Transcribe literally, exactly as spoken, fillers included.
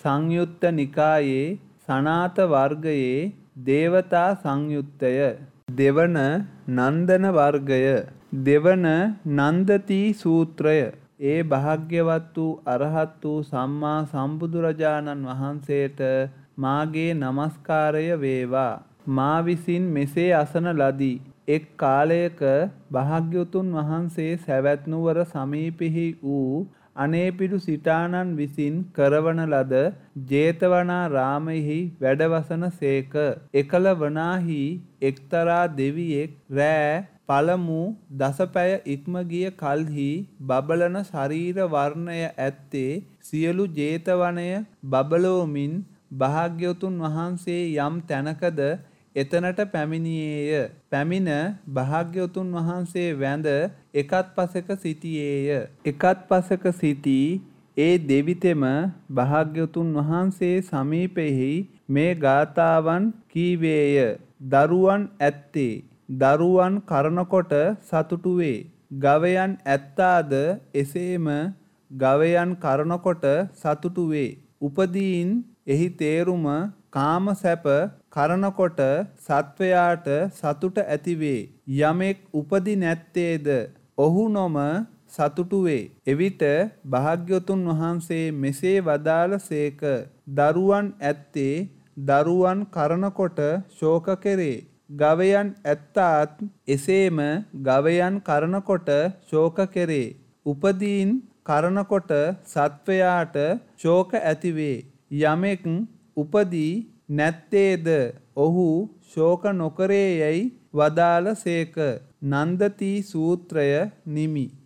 සංයුත්ත නිකායේ සනාත වර්ගයේ දේවතා සංයුත්තය. දෙවන නන්දන වර්ගය. දෙවන නන්දති සූත්‍රය. ඒ භාග්‍යවත් වූ අරහත් වූ සම්මා සම්බුදුරජාණන් වහන්සේට මාගේ නමස්කාරය වේවා. මා විසින් මෙසේ අසන ලදී. එක් කාලයක භාග්‍යවතුන් වහන්සේ සවැත් නුවර සමීපෙහි වූ අනේපිඩු සිටානන් විසින් කරවන ලද ජේතවනාරාමයෙහි වැඩවසන සේක. එකල වනාහි එක්තරා දෙවියෙක් රෑ පළමු දසපැය ඉක්ම ගිය කල්හි බබලන ශරීර වර්ණය ඇත්තේ සියලු ජේතවනය බබලෝමින් භාග්‍යවතුන් වහන්සේ යම් තැනකද එතනට පැමිණියේය. පැමිණ භාග්‍යවතුන් වහන්සේ වැඳ එකත් පසෙක සිටියේය. එකත් පසෙක සිටී ඒ දෙවිතෙම භාග්‍යවතුන් වහන්සේ සමීපෙහි මේ ගාථාවන් කීවේය. දරුවන් ඇත්තේ දරුවන් කරනකොට සතුටු වේ. ගවයන් ඇත්තාද එසේම ගවයන් කරනකොට සතුටු වේ. උපදීන් එහි තේරුම කාම සැප කරනකොට සත්වයාට සතුට ඇතිවේ. යමෙක් උපදි නැත්තේද ඔහු නොම සතුටු වේ. එවිට භාග්‍යවතුන් වහන්සේ මෙසේ වදාළ සේක. දරුවන් ඇත්තේ දරුවන් කරනකොට ශෝක කෙරේ. ගවයන් ඇත්තාත් එසේම ගවයන් කරනකොට ශෝක කෙරේ. උපදීන් කරනකොට සත්වයාට ශෝක ඇතිවේ. යමෙක් උපදී නැත්තේද ඔහු ශෝක නොකරේ යැයි වදාළ සේක. නන්දති සූත්‍රය නිමි.